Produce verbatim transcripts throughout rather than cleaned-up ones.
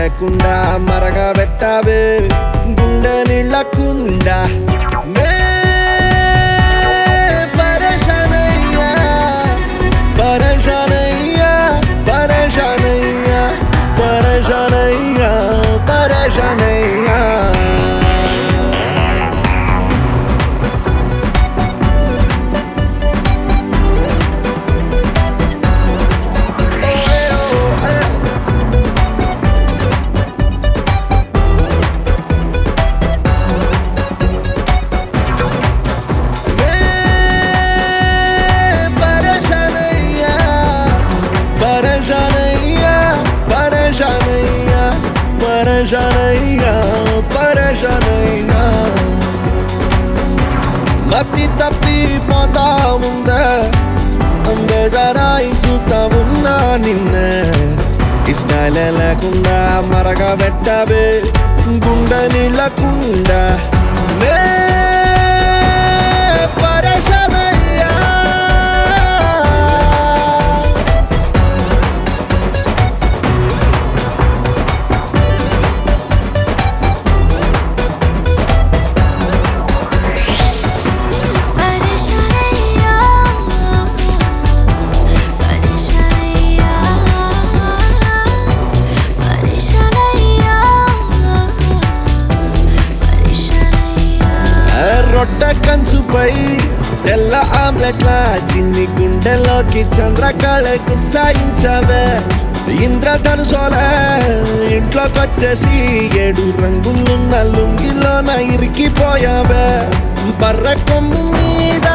లేకుండా మరగబెట్టావే గుండె నీళ్ళకుండా నే పరేషానయ్యా పరేషానయ్యా పరేషానయ్యా పరేషానయ్యా పరేషానయ్యా పరేషానయ్యా పరేషానయ్యా మతి తప్పిపోతా ఉందా బేజారాయి చూస్తా ఉన్నా నిన్నే ఇష్టాలే లేకుండా మరగబెట్టావే గుండె నీళ్ళకుండా నే పరేషానయ్యా రొట్టె కంచుపై తెల్ల ఆమ్లెట్ల చిన్ని గుండెలోకి చంద్రకళకు సాయించవే ఇంద్రధనుసోలే ఇంట్లోకొచ్చేసి ఏడు రంగులున్న లుంగిలోన ఇరికిపోయావే బర్రె కొమ్ము మీద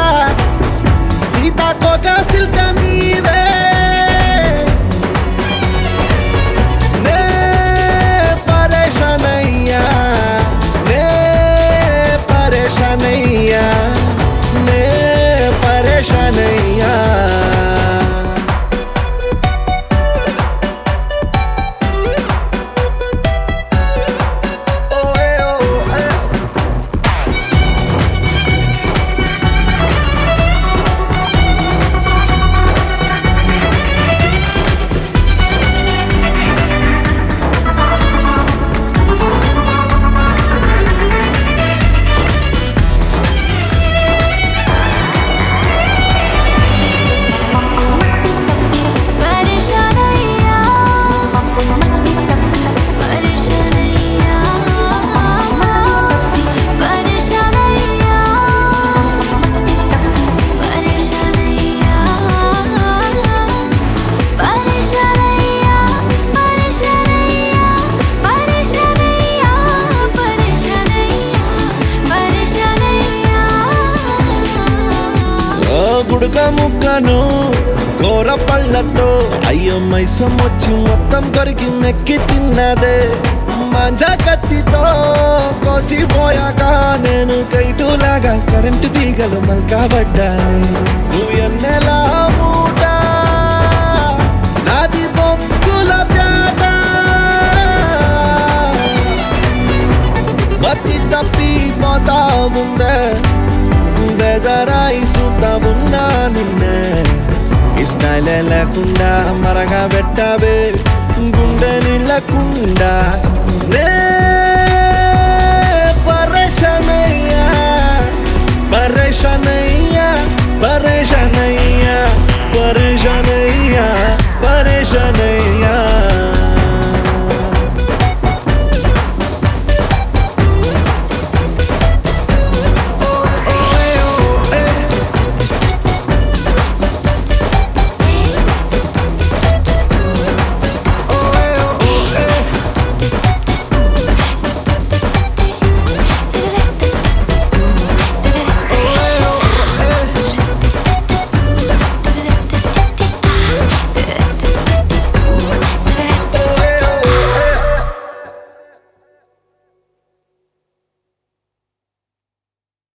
సీతాకోక సిల్క నీవే నే పరేషానయ్యా పరేషానయ్యా నే పరేషానయ్యా గుడుక ముక్కను కూర పళ్ళతో అయ్యో మైసం వచ్చి మొత్తం కొరికి మెక్కి తిన్నదే మంజా కత్తితో కోసిపోయాక నేను కైటులాగా కరెంటు తీగలు మల్కబడ్డాను నువ్వు ఎన్నెలా మూట నాది బొక్కుల ప్యాట మతి తప్పిపోతా ఉందే బేజారాయి చూస్తా ఉన్నా నిన్నే ఇష్టాలే లేకుండా మరగబెట్టావే గుండె నీళ్ళకుండా